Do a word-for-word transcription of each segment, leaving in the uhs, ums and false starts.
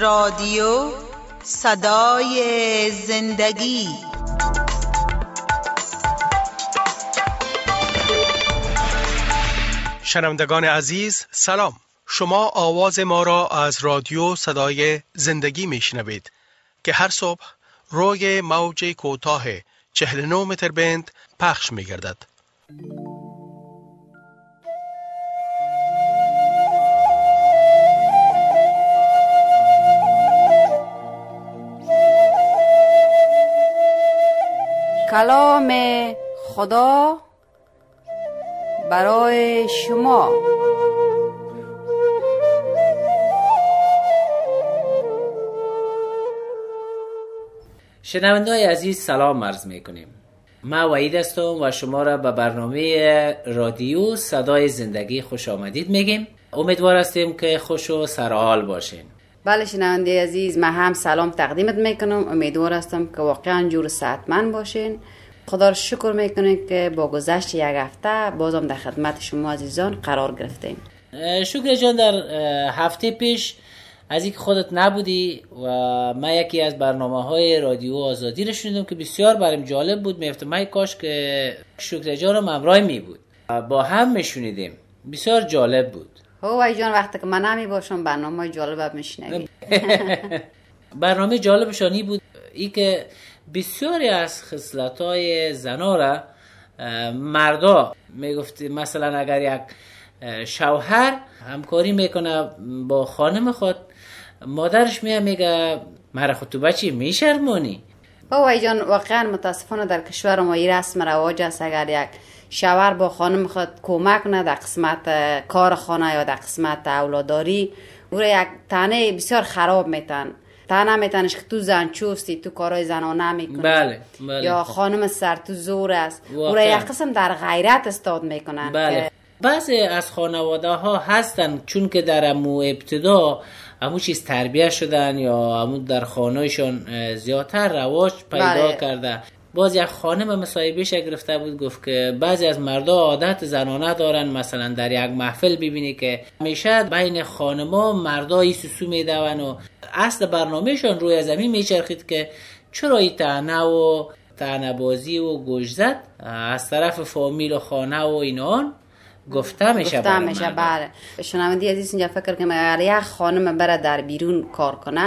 رادیو صدای زندگی. شنوندگان عزیز سلام، شما آواز ما را از رادیو صدای زندگی میشنوید که هر صبح روی موج کوتاه چهل و نه متر بند پخش میگردد. کلام خدا برای شما. شنونده‌های عزیز سلام عرض می‌کنیم. من وحید هستم و شما را به برنامه رادیو صدای زندگی خوش آمدید میگیم. امیدوار هستیم که خوش و سرحال باشین. بله شنونده عزیز، من هم سلام تقدیمت میکنم. امیدوار هستم که واقعا جور صحتمند باشین. خدا رو شکر میکنیم که با گذشت یک هفته بازم در خدمت شما عزیزان قرار گرفتیم. شکر جان، در هفته پیش از اینکه خودت نبودی و من یکی از برنامه‌های رادیو آزادی رو شنیدم که بسیار برام جالب بود. می‌گفتم من کاش که شکر جانم همراه می بود، با هم میشنیدیم. بسیار جالب بود. هوای جان، وقتی که من نمی باشم برنامه جالب میشنوی. برنامه جالبشانی بود ای که بسیاری از خصلت‌های زنا را مردا میگفت. مثلا اگر یک شوهر همکاری میکنه با خانم خود، مادرش میاد میگه مرا خود تو بچی میشرمونی. هوای جان، واقعا متاسفانه در کشور ما این رسم رواج است اگر یک شوهر با خانم خود کمک کنه در قسمت کار خانه یا در قسمت اولاداری، او را یک تنه بسیار خراب میتن. تنه میتنش که تو زن چوستی، تو کارهای زنانه میکنی. بله، بله. یا خانم سر تو زور است، او را یک قسم در غیرت استاد میکنن. بله. بعضی از خانواده ها هستن چون که در امو ابتدا امو چیز تربیه شدن یا امو در خانهشون زیادتر رواج پیدا بله. کرده. باز یک خانم مصاحبهش گرفته بود، گفت که بعضی از مردا عادت زنانه دارن، مثلا در یک محفل ببینی که همیشه بین خانما مردا ای سوسو میدون و اصل برنامهشون روی زمین میچرخید که چرا این طعنه و طعنه بازی و گوشزد از طرف فامیل و خانه و اینان گفته میشه. گفته میشه بله. شنوندی عزیز، اینجا فکر کنم اگر یک خانم بره در بیرون کار کنه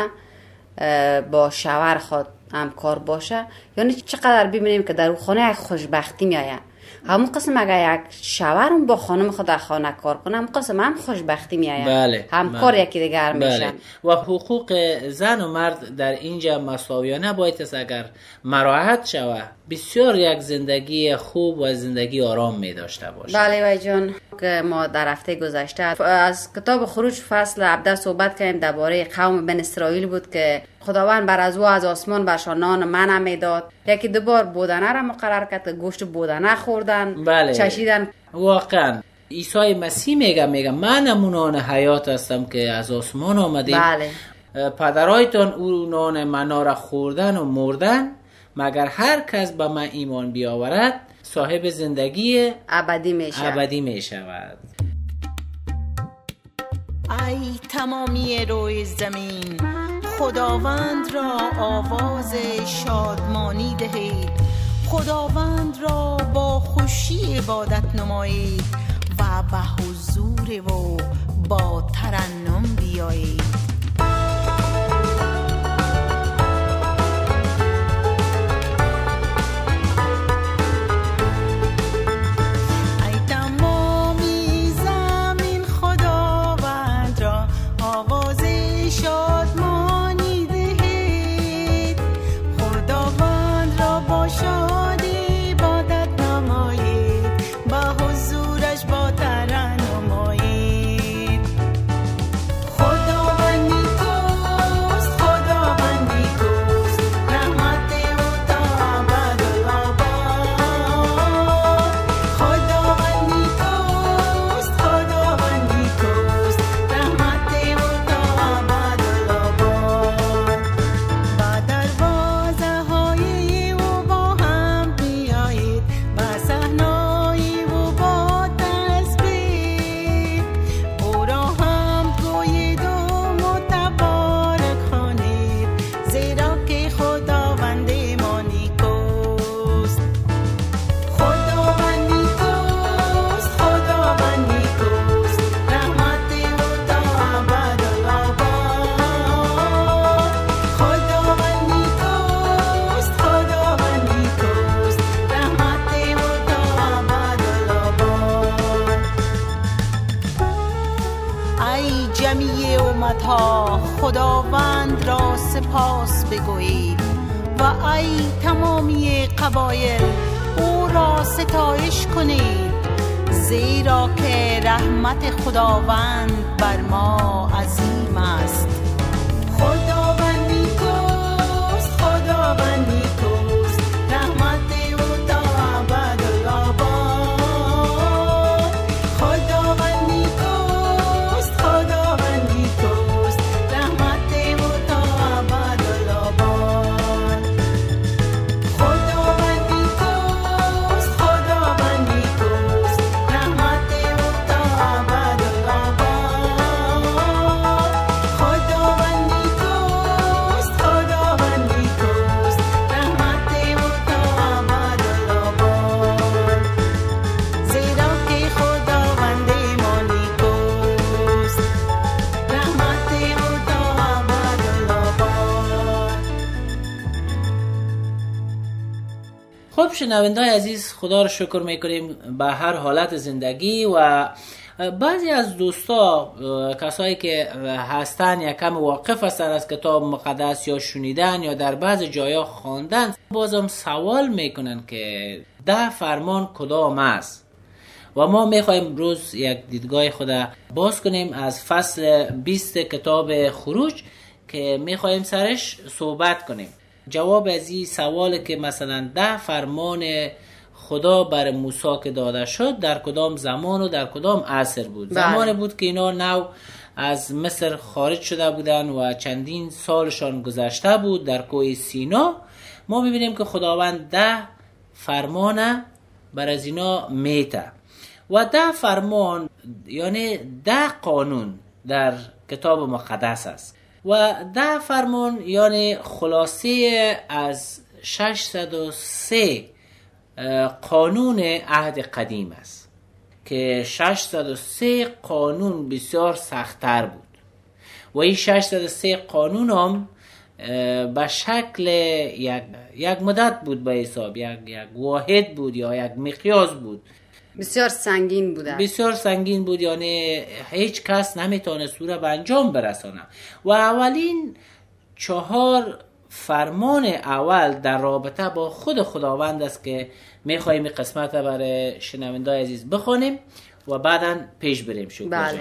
با شوهر خود هم کار باشه، یعنی چقدر ببینیم که در اون خانه یک خوشبختی میآید. همون قسم اگر یک شوهر با خانم خود در خانه کار کنه، همون قسم هم خوشبختی میآید. بله. هم بله. کار یکی دیگر میشن. بله. و حقوق زن و مرد در اینجا مساویانه باید است. اگر مراعات شود بسیار یک زندگی خوب و زندگی آرام می داشته باشه. بله وای جان، که ما در هفته گذشته از کتاب خروج فصل هفده صحبت کردیم درباره قوم بن اسرائیل بود که خداوند بر از او از آسمان برشان نان منع میداد. یکی دو بار بودنه را مقرر کرد، گوشت بودنه خوردن. بله. چشیدن. واقعا عیسی مسیح میگه میگه من نان حیات هستم که از آسمان آمده. بله. پدرایتان او نان منا را خوردن و مردن، مگر هر کس به من ایمان بیاورد صاحب زندگی ابدی می شود. ابدی می شود. ای تمامی روی زمین، خداوند را آواز شادمانی دهید، خداوند را با خوشی عبادت نمایید و به حضور و با ترنم بیایید. خداوند خداوند را سپاس بگویید و ای تمامی قبایل او را ستایش کنید، زیرا که رحمت خداوند بر ما عظیم است. خداوند نیکوست، خداوند نیکوست، رحمت او تا ابدالآباد. خداوند نیکوست، خداوند نیکوست، رحمت او تا ابدالآباد. خداوند نیکوست، خداوند نیکوست، رحمت او تا ابدالآباد. خداوند نیکوست، خداوند نیکوست، رحمت او تا ابدالآباد. زیرا که خداوند ما نیکوست، رحمت او تا ابدالآباد. خب شنونده‌های عزیز، خدا رو شکر میکنیم به هر حالت زندگی. و بعضی از دوستا، کسایی که هستن یا کم واقف هستن از کتاب مقدس یا شنیدن یا در بعض جایا خواندن، بازم سوال میکنن که ده فرمان کدام است. و ما میخوایم روز یک دیدگاه خدا باز کنیم از فصل بیست کتاب خروج که میخوایم سرش صحبت کنیم. جواب از این سوال که مثلا ده فرمان خدا بر موسی که داده شد در کدام زمان و در کدام عصر بود. بله. زمان بود که اینا نو از مصر خارج شده بودن و چندین سالشان گذشته بود در کوه سینا. ما ببینیم که خداوند ده فرمان بر از اینا میته و ده فرمان یعنی ده قانون در کتاب مقدس است و ده فرمان یعنی خلاصه از ششصد و سه قانون عهد قدیم است که ششصد و سه قانون بسیار سخت‌تر بود و این ششصد و سه قانون هم به شکل یک, یک مدت بود، به حساب یک, یک واحد بود یا یک مقیاس بود، بسیار سنگین بود. بسیار سنگین بود، یعنی هیچ کس نمیتونست او را به انجام برسانه. و اولین چهار فرمان اول در رابطه با خود خداوند است که میخواییم این قسمت برای شنونده‌های عزیز بخونیم و بعداً پیش بریم. شو بله.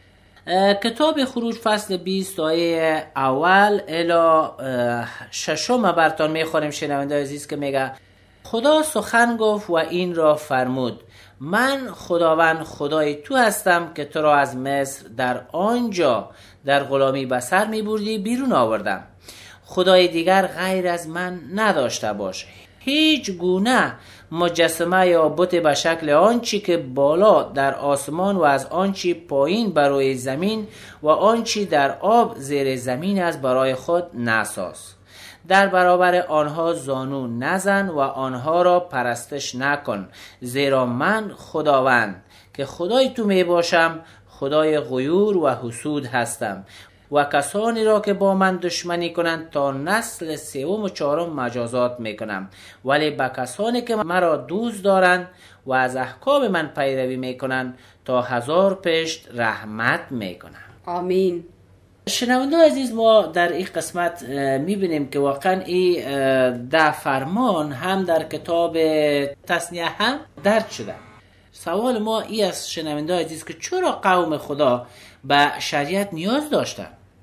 کتاب خروج فصل بیست آیه اول الی ششم براتون میخونیم شنونده‌های عزیز که میگه خدا سخن گفت و این را فرمود: من خداوند خدای تو هستم که تو را از مصر در آنجا در غلامی به سر می بردی بیرون آوردم. خدای دیگر غیر از من نداشته باش. هیچ گونه مجسمه یا بت به شکل آنچی که بالا در آسمان و از آنچی پایین بروی زمین و آنچی در آب زیر زمین است برای خود نساز. در برابر آنها زانو نزن و آنها را پرستش نکن، زیرا من خداوند که خدای تو می باشم خدای غیور و حسود هستم و کسانی را که با من دشمنی کنند تا نسل سوم و چهارم مجازات می کنم، ولی به کسانی که مرا دوست دارند و از احکام من پیروی می کنند تا هزار پشت رحمت می کنم. آمین. شنونده عزیز، ما در این قسمت میبینیم که واقعا این ده فرمان هم در کتاب تثنیه هم درج شده. سوال ما این است شنونده عزیز که چرا قوم خدا به شریعت نیاز داشتن؟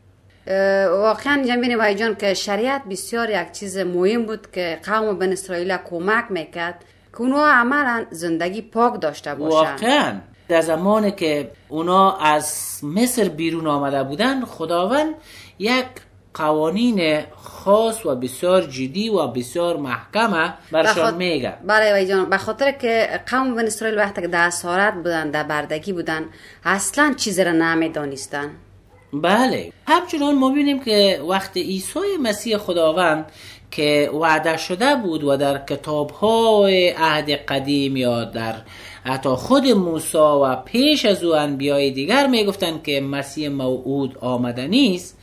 واقعا جنبین وای جان که شریعت بسیار یک چیز مهم بود که قوم بن اسرائیل کمک میکرد که اونا عملا زندگی پاک داشته باشن. واقعا در زمانی که اونا از مصر بیرون آمده بودن، خداوند یک قوانین خاص و بسیار جدی و بسیار محکمه برشان میگه. بله وای جان، به خاطر که قوم بن اسرائیل وقتی که در اسارت بودن، در بردگی بودن، اصلا چیزی را نمیدانستن. بله، همچنان ما بینیم که وقت عیسی مسیح خداوند که وعده شده بود و در کتاب‌های عهد قدیم یا در حتی خود موسی و پیش از او انبیای دیگر میگفتن که مسیح موعود آمده نیست،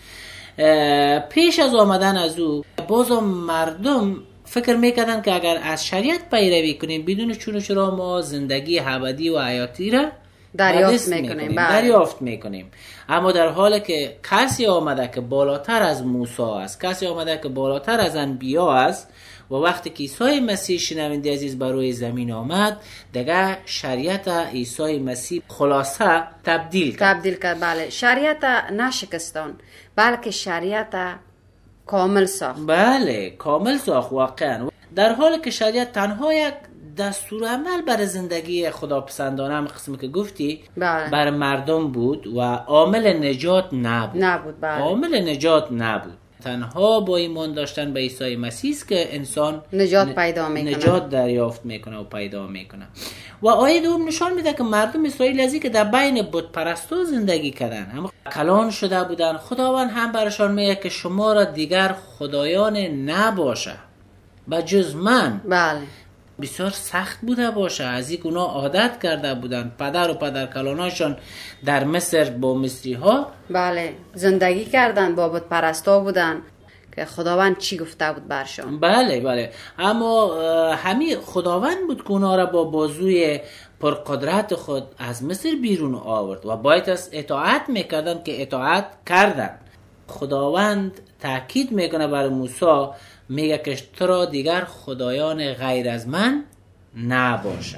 پیش از آمدن از او بازم مردم فکر میکردن که اگر از شریعت پیروی کنیم بدون چون و چرا ما زندگی ابدی و حیاتی را دریافت میکنیم. بله. دریافت میکنیم. اما در حالی که کسی آمده که بالاتر از موسی است، کسی آمده که بالاتر از انبیا است، و وقتی که عیسی مسیح شنونده عزیز بر روی زمین آمد، دیگه شریعت عیسی مسیح خلاصه تبدیل کرد. تبدیل کرد. بله، شریعت نشکستان، بلکه شریعت کامل ساخت. بله، کامل ساخت واقعا. در حالی که شریعت تنها یک دستور عمل بر زندگی خداپسندانه، هم قسمی که گفتی، بله. بر مردم بود و عامل نجات نبود. نبود. بله. عامل نجات نبود. تنها با ایمان داشتن به عیسی مسیح است که انسان نجات پیدا میکنه، نجات دریافت میکنه و پیدا میکنه. و آیه دوم نشان میده که مردم اسرائیل ازی که در بین بت پرستو زندگی کردن، هم کلان شده بودن، خداوند هم برشان میگه که شما را دیگر خدایان نباشه بجز من. بله. بسیار سخت بوده باشه، از این گناه عادت کرده بودن. پدر و پدر کلاناشون در مصر با مصری ها بله زندگی کردن، با بت پرستا بودن که خداوند چی گفته بود برشان. بله بله. اما همین خداوند بود که اونا را با بازوی پرقدرت خود از مصر بیرون آورد و باید از اطاعت میکردن که اطاعت کردن. خداوند تاکید میکنه بر موسی، میگه که تو را دیگر خدایان غیر از من نباشه.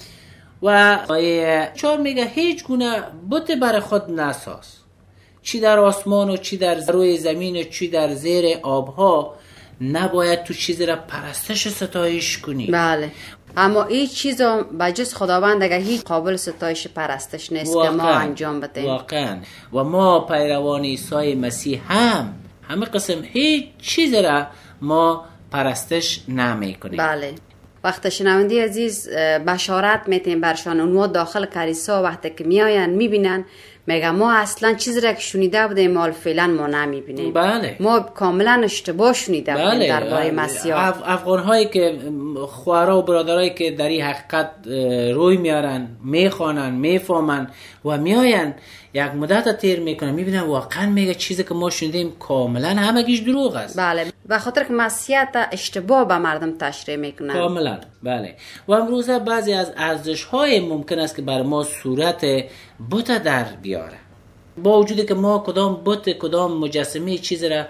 و آیه چهار میگه هیچ گونه بت بر خود نساز، چی در آسمان و چی در روی زمین و چی در زیر آبها، نباید تو چیزی را پرستش ستایش کنی. بله. اما این چیزا بجز خداوند اگر هیچ قابل ستایش پرستش نیست که ما انجام بدیم. واقعا. و ما پیروان عیسی مسیح هم همه قسم هیچ چیز را ما پرستش نمی کنیم. بله. وقت شنوندی عزیز بشارت میتیم برشان، اونها داخل کلیسا وقتی که میاین میبینن، میگه ما اصلا چیزی را که شنیده بودیم مال فعلا ما نمیبینیم. بله. ما کاملا اشتباه شنیده بودیم. بله. درباره مسیح. اف افغان هایی که خوارا و برادرایی که در این حقیقت روی میارن، میخوانن، میفهمن و میاین یک مدت تیر میکنن، میبینن واقعا میگه چیزی که ما شنیدیم کاملا همگیش دروغ است. بله. به خاطر که مسیحیت اشتباه به مردم تشریح میکنن. کاملا. بله. و امروزه بعضی از ارزش های ممکن است که بر ما صورت بت در بیاره، با وجودی که ما کدام بت کدام مجسمه چیز را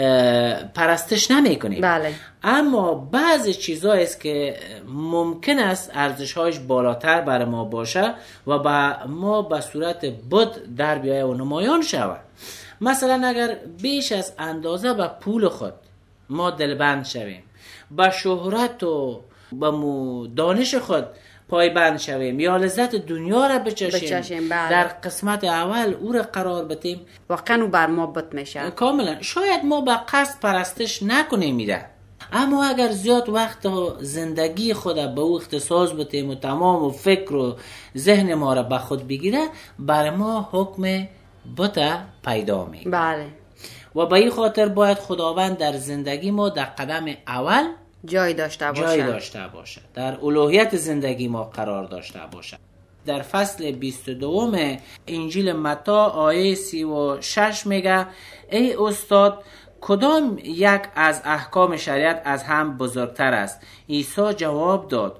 پرستش نمی کنیم. بله. اما بعضی چیزایی است که ممکن است ارزش‌هاش بالاتر بر ما باشه و با ما به صورت بت در بیایه و نمایان شود. مثلا اگر بیش از اندازه به پول خود ما دلبند شویم، به شهرت و به دانش خود پایبند شویم، یا لذت دنیا را بچشیم, بچشیم بله. در قسمت اول او را قرار بدیم، واقعا او بر ما بت میشه. کاملا. شاید ما به قصد پرستش نکنیم میره، اما اگر زیاد وقت زندگی خود به او اختصاص بدیم و تمام و فکر و ذهن ما را به خود بگیره، بر ما حکم بت پیدا می. بله. و به این خاطر باید خداوند در زندگی ما در قدم اول جای داشته باشه. جای داشته باشه، در الوهیت زندگی ما قرار داشته باشه. در فصل بیست و دو انجیل متی آیه سی و شش میگه ای استاد کدام یک از احکام شریعت از هم بزرگتر است؟ عیسی جواب داد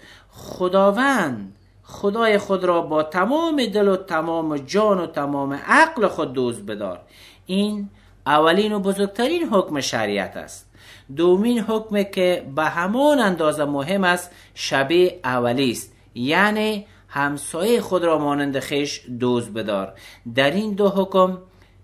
خداوند خدای خود را با تمام دل و تمام جان و تمام عقل خود دوست بدار. این اولین و بزرگترین حکم شریعت است. دومین حکم که به همان اندازه مهم است شبیه اولی است، یعنی همسایه خود را مانند خویش دوست بدار. در این دو حکم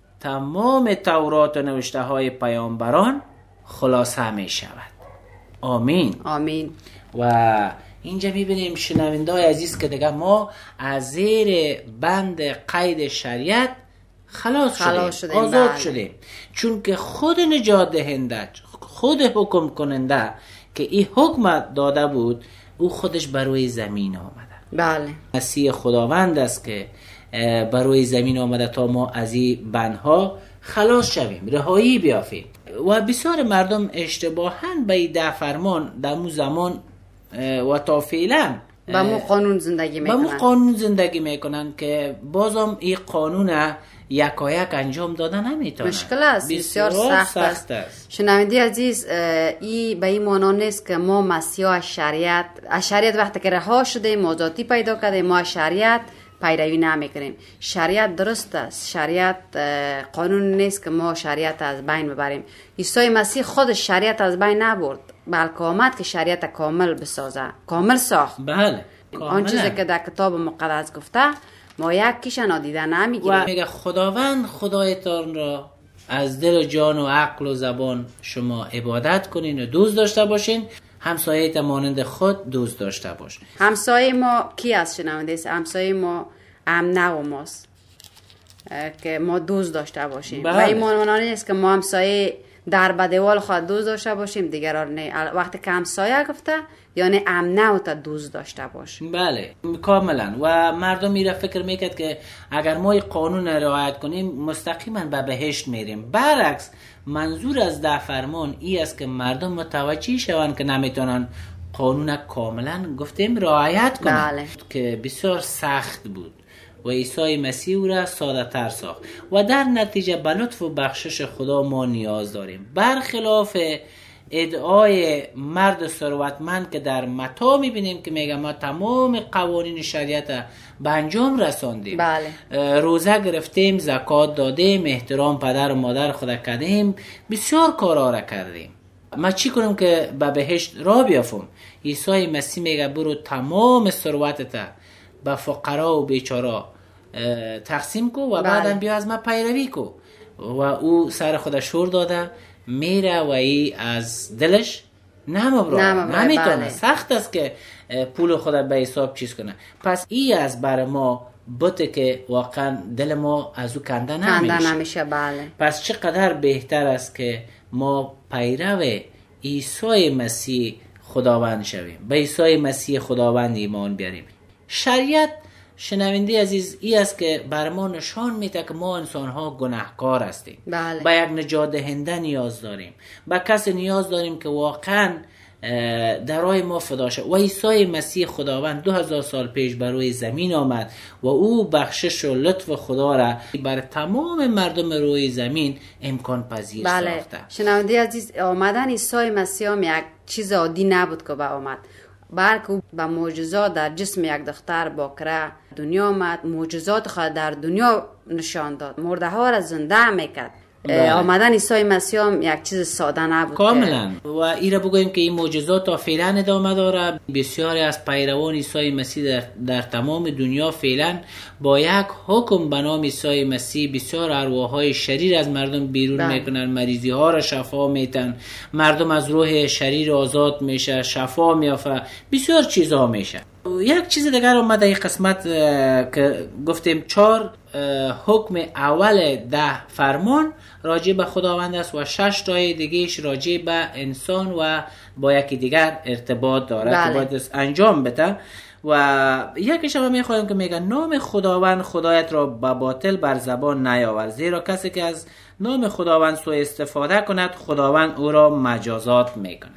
تمام تورات و نوشته های پیامبران خلاصه می شود. آمین. آمین. و اینجا میبینیم شنونده‌های عزیز که دیگه ما از زیر بند قید شریعت خلاص, خلاص شدیم, شدیم آزاد بله. شدیم، چون که خود نجات دهنده، خود حکم کننده که این حکم داده بود، او خودش بر روی زمین آمده. بله. مسیح خداوند است که بر روی زمین آمده تا ما از این بندها خلاص شویم، رهایی بیافیم. و بسیار مردم اشتباهاً به این ده فرمان در مو زمان و تا فعلا با مو قانون زندگی میکنن. با مو قانون زندگی میکنن که بازم این قانون یکایک انجام دادن نمیتونه. مشکل است، بسیار سخت, سخت است. شنوندی عزیز، ای به این معنا نیست که ما مسیح از شریعت از شریعت وقتی که رها شدیم آزادی پیدا کردیم، ما از شریعت پیروی نمیکنیم. شریعت درست است، شریعت قانون نیست که ما شریعت از بین ببریم. عیسی مسیح خود شریعت از بین نبرد، بلکه آمد که شریعت کامل بسازه، کامل ساخت. بله، آن چیزی که در کتاب مقدس گفته ما یکیش نادیده نمیگیریم. و میگه خداوند خدایتان را از دل و جان و عقل و زبان شما عبادت کنین و دوست داشته باشین، همسایت مانند خود دوست داشته باش. همسایه ما کی است شنونده است؟ همسایه ما امنه و ماست که ما دوست داشته باشیم. بله. و این معنی نیست که ما همسایه در بدیوال خود دوست داشته باشیم دیگران نه. وقتی که همسایه گفته یعنی امنه و تا دوست داشته باشیم. بله کاملا. و مردم میره فکر میکرد که اگر ما این قانون رعایت کنیم مستقیما به بهشت میریم. برعکس منظور از ده فرمان ای است که مردم متوجه شوند که نمیتونن قانون کاملا گفتیم رعایت کنند. بله. که بسیار سخت بود و عیسی مسیح او را ساده تر ساخت و در نتیجه به لطف و بخشش خدا ما نیاز داریم. برخلاف ادعای مرد ثروتمند که در متی میبینیم که میگه ما تمام قوانین شریعت به انجام رساندیم. بله. روزه گرفتیم، زکات دادیم، احترام پدر و مادر خدا کردیم، بسیار کارا را کردیم. ما چی کنم که به بهشت را بیافم؟ عیسی مسیح میگه برو تمام ثروتت به فقرا و بیچارا تقسیم کو و بعدم بیا از ما پیروی کو. و او سر خود شور داده میره و ای از دلش نمبره، نمیتونه. بله. سخت است که پول خود به حساب چیز کنه. پس ای از بر ما بوده که واقعا دل ما از او کنده نمیشه. کنده نمیشه. بله. پس چقدر بهتر است که ما پیرو عیسی مسیح خداوند شویم، به عیسی مسیح خداوند ایمان بیاریم. شریعت شنونده عزیز ای است که بر ما نشان میده که ما انسان ها گناهکار هستیم. بله. به یک نجات دهنده نیاز داریم، به کسی نیاز داریم که واقعا درای ما فدا شد. و عیسی مسیح خداوند دو هزار سال پیش بر روی زمین آمد و او بخشش و لطف خدا را بر تمام مردم روی زمین امکان پذیر بله. ساخته. شنونده عزیز، آمدن عیسی مسیح هم یک چیز عادی نبود که به آمد، بلکه با معجزات در جسم یک دختر باکره دنیا آمد، معجزات خود در دنیا نشان داد، مرده ها را زنده میکرد. بله. آمدن عیسی مسیح هم یک چیز ساده نبود کاملا. و ایره بگویم که این معجزات تا فعلا ادامه داره. بسیاری از پیروان عیسی مسیح در, در تمام دنیا فعلا با یک حکم به نام عیسی مسیح بسیار ارواحهای شریر از مردم بیرون بله. میکنن، مریضی ها را شفا میتن، مردم از روح شریر آزاد میشه، شفا میافه، بسیار چیزها میشه. یک چیز دیگر اومده این قسمت که گفتیم چهار حکم اول ده فرمان راجع به خداوند است و شش تای دیگهش راجع به انسان و با یکی دیگر ارتباط داره که باید انجام بده. و یکیش هم میخوایم که میگه نام خداوند خدایت را به باطل بر زبان نیاور، زیرا کسی که از نام خداوند سوء استفاده کند خداوند او را مجازات میکند.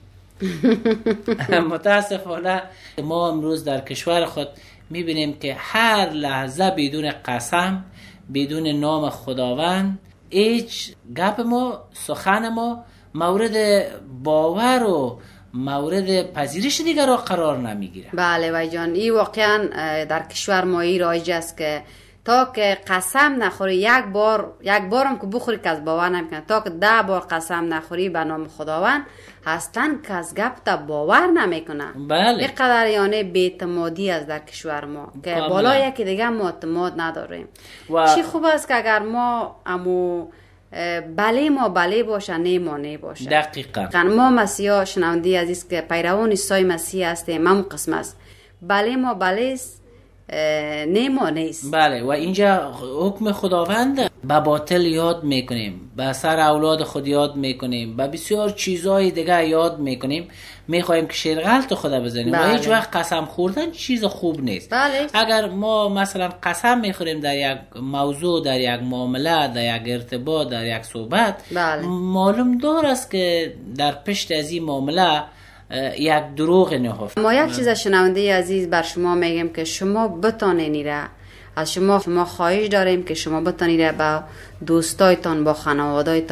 متاسفانه ما امروز در کشور خود میبینیم که هر لحظه بدون قسم، بدون نام خداوند، هیچ گپ ما، سخن ما مورد باور و مورد پذیرش دیگر را قرار نمیگیره. بله وای جان، این واقعا در کشور ما ای رایج است که تا که قسم نخوری یک بار یک بارم که بخوری که از باور نمیکنه، تا که ده بار قسم نخوری به نام خداوند اصلا کس گپ تا باور نمیکنه. بله. اینقدر یعنی بی‌اعتمادی است در کشور ما که بالا یکی دیگه ما اعتماد نداریم. و... چی خوب است که اگر ما امو بله ما بله باشه، نه ما نه باشه. دقیقاً. ما مسیحا شنونده عزیز که پیروان عیسی مسیح هستیم، همون قسم است بله ما بله است، نه ما نیست. بله. و اینجا حکم خداوند به باطل یاد میکنیم، به سر اولاد خود یاد میکنیم، به بسیار چیزهای دیگه یاد میکنیم، میخوایم که شرغلت خدا بزنیم. بله. و هیچ وقت قسم خوردن چیز خوب نیست. بله. اگر ما مثلا قسم میخوریم در یک موضوع، در یک معامله، در یک ارتباط، در یک صحبت، بله. معلوم دار است که در پشت از این معامله یک دروغ نهفته. ما یک چیز شنونده عزیز بر شما میگم که شما بتانین را از شما شما خواهش داریم که شما بتانید با دوستایتان، با خانوادایتان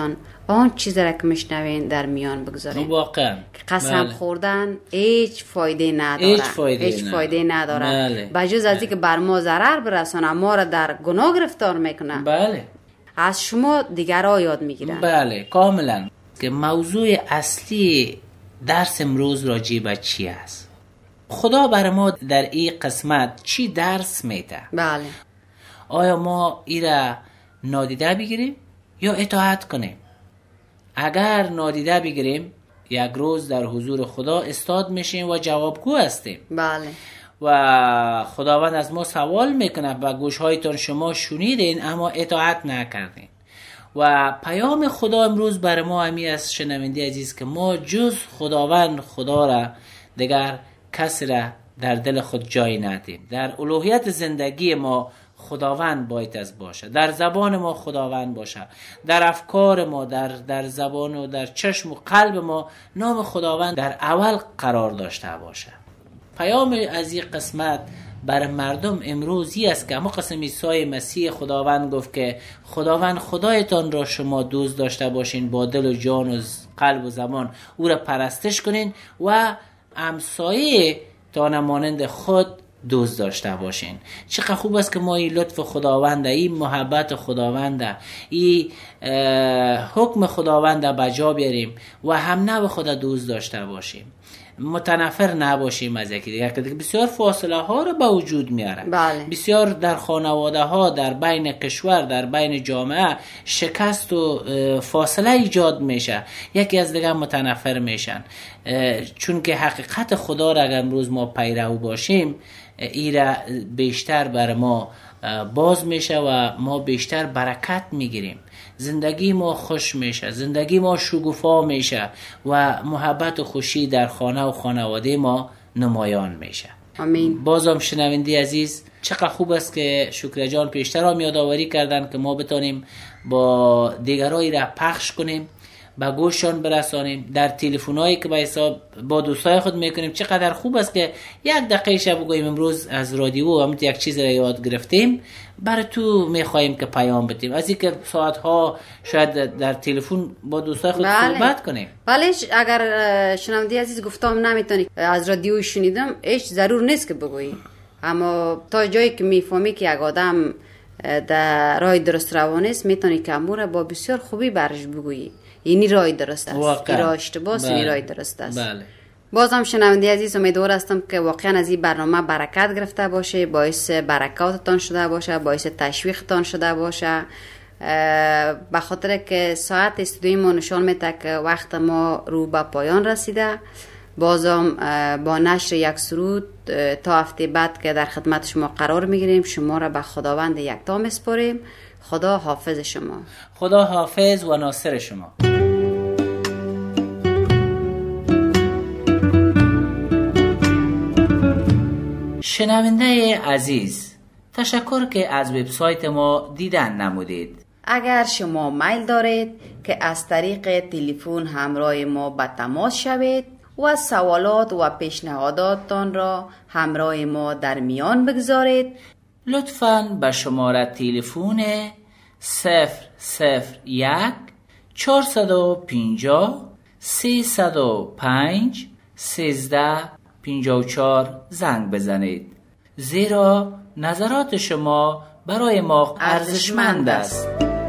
آن چیز را که میشنوین در میان بگذارین. واقعا قسم بله. خوردن هیچ فایده نداره، هیچ فایده هیچ نداره, فایده نداره. بله. بجز از اینکه بر ما ضرر برسانه، ما را در گناه گرفتار میکنه. بله. از شما دیگرها یاد میگیرن. بله کاملا. که موضوع اصلی درس امروز راجع به چی است؟ خدا بر ما در این قسمت چی درس میده؟ بله. آیا ما ایره نادیده بگیریم یا اطاعت کنیم؟ اگر نادیده بگیریم یک روز در حضور خدا استاد میشیم و جوابگو هستیم. بله. و خداوند از ما سوال میکنه و گوشهایتان شما شنیدین اما اطاعت نکردین. و پیام خدا امروز بر ما همی از شنونده عزیز که ما جز خداوند خدا را دیگر کسی را در دل خود جای ندیم. در الوهیت زندگی ما خداوند باید از باشه، در زبان ما خداوند باشه، در افکار ما، در در زبان و در چشم و قلب ما نام خداوند در اول قرار داشته باشه. پیام از این قسمت بر مردم امروزی است که اما قسم عیسی مسیح خداوند گفت که خداوند خدایتان را شما دوست داشته باشین، با دل و جان و قلب و زمان او را پرستش کنین و همسایه تان مانند خود دوست داشته باشین. چقدر خوب است که ما این لطف خداوند، این محبت خداوند، این حکم خداوند بجا بیاریم و هم نوع خود دوست داشته باشیم، متنفر نباشیم از یکی دیگر که بسیار فاصله ها رو به وجود میاره. بله. بسیار در خانواده ها، در بین کشور، در بین جامعه شکست و فاصله ایجاد میشه، یکی از دیگر متنفر میشن. چون که حقیقت خدا را اگر امروز ما پیرو باشیم ایره بیشتر بر ما باز میشه و ما بیشتر برکت میگیریم، زندگی ما خوش میشه، زندگی ما شگوفا میشه و محبت و خوشی در خانه و خانواده ما نمایان میشه. آمین. بازم شنونده عزیز چقدر خوب است که شکر جان پیشتر هم یادآوری کردن که ما بتونیم با دیگرایی را پخش کنیم، با گوششان برسانیم، در تلفن‌هایی که با حساب با دوستای خود میکنیم. چقدر خوب است که یک دقیقه شب بگوییم امروز از رادیو هم یک چیز را یاد گرفتیم، برای تو میخوایم که پیام بدیم، از اینکه ساعتها شاید در تلفن با دوستای خود بله. صحبت کنیم. ولی اگر شنونده عزیز گفتم نمیتونی از رادیو شنیدم، هیچ ضرور نیست که بگویی، اما تا جایی که میفهمی که یک آدم در راه درست روان است میتونی که امور با بسیار خوبی برش بگویی. اینی راه درست است، این راه اشتباه است، این راه درست است. بله. بازم شنونده عزیز امیدوار هستم که واقعا از این برنامه برکت گرفته باشه، باعث برکاتتان شده باشه، باعث تشویقتان شده باشه، به خاطر که ساعت استودیوی ما نشان میده که وقت ما رو به پایان رسیده. بازم با نشر یک سرود تا هفته بعد که در خدمت شما قرار میگیریم شما را به خداوند یکتا میسپاریم. خدا حافظ شما. خدا حافظ و ناصر شما. شنونده عزیز، تشکر که از وبسایت ما دیدن نمودید. اگر شما میل دارید که از طریق تلفن همراه ما به تماس شوید و سوالات و پیشنهاداتتان را همراه ما در میان بگذارید، لطفاً به شماره تلفن صفر صفر یک چهارصد و پنجاه سیصد و پنج سیزده پنجاه و چهار زنگ بزنید، زیرا نظرات شما برای ما ارزشمند است.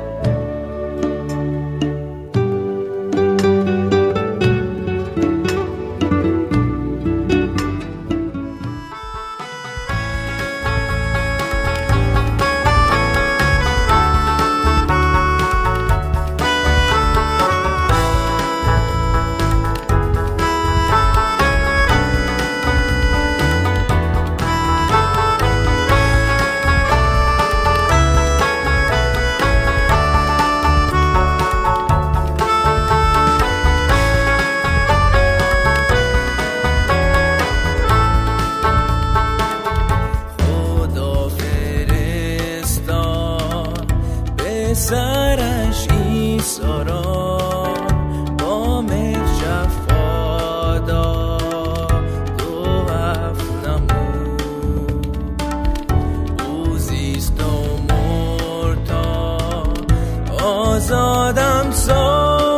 سرش ایسارا با مرشفا داد دو هفت نمود او زیست و مرتا آزادم ساد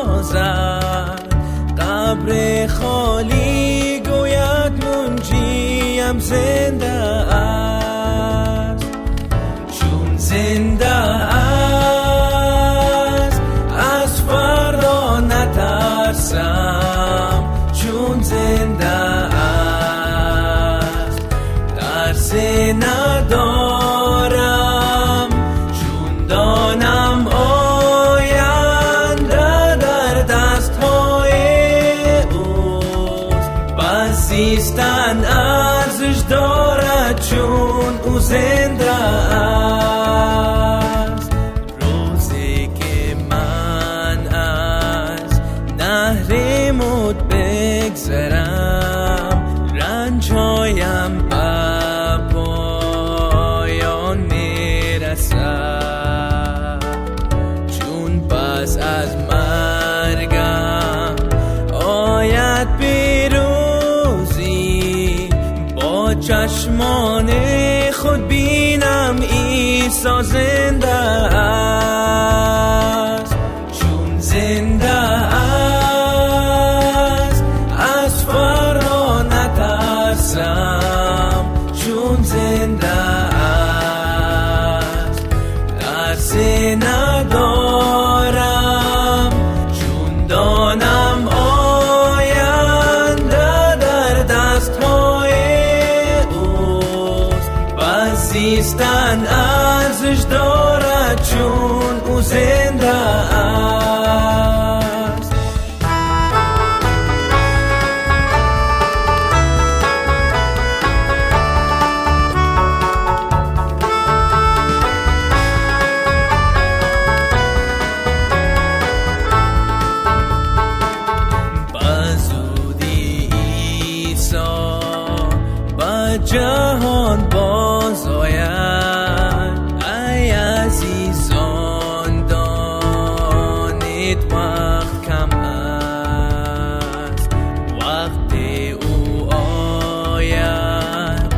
هم زنده است، چون زنده است از فردا نترسم، چون زنده است ترسی ندارم، چون دانم آینده در دست‌های اوست. پس زیستن ارزش دارد چون او زنده است. روزی که من از نهر موت بگذرم، رنج‌هایم به پایان میرسد، چون پس از مرگم آید پیروزی، با چشمان خود بینم عیسی زنده است، چون زنده است از فردا نترسم، چون زنده است ترسی ندارم، چون دانم آینده در دست‌های اوست. پس زیستن ارزش دارد چون او زنده است. بزودی عیسی به جهان باز آید، ای عزیزان دانید وقت کم است، وقتی او آید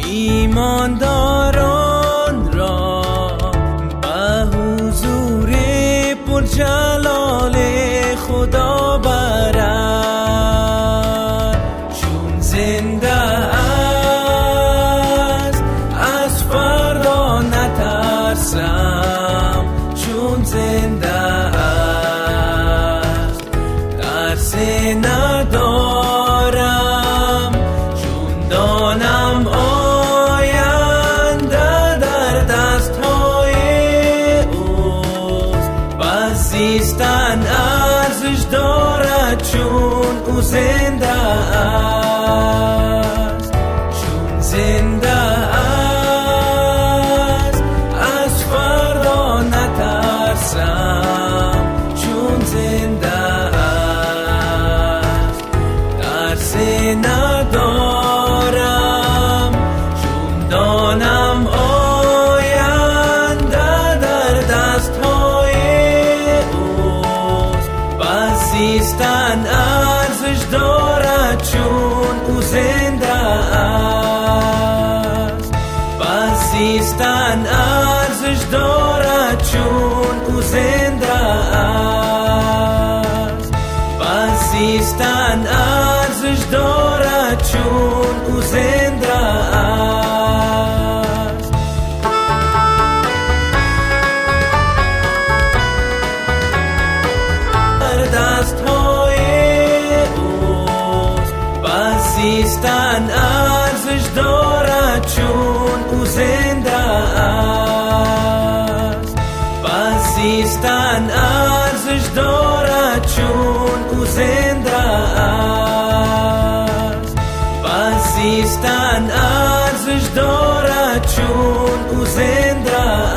ایمانداران را به حضور پرجلال خدا برد، چون زنده است از فردا نترسم، چون زنده است ترسی ندارم، چون دانم آینده در دست‌های اوست. پس زیستن ارزش دارد چون او زنده است، چون زنده است از فردا نترسم، چون زنده است ترسی ندارم، چون دانم آینده در دست‌های اوست. پس زیستن ارزش دارد چون او زنده است، پس زیستن ارزش دارد چون او زنده است، پس زیستن ارزش دارد چون او زنده است. در دست‌های اوست. پس زیستن ارزش دارد چون او زنده است، پس زیستن ارزش دارد چون او زنده است، پس زیستن ارزش دارد چون او زنده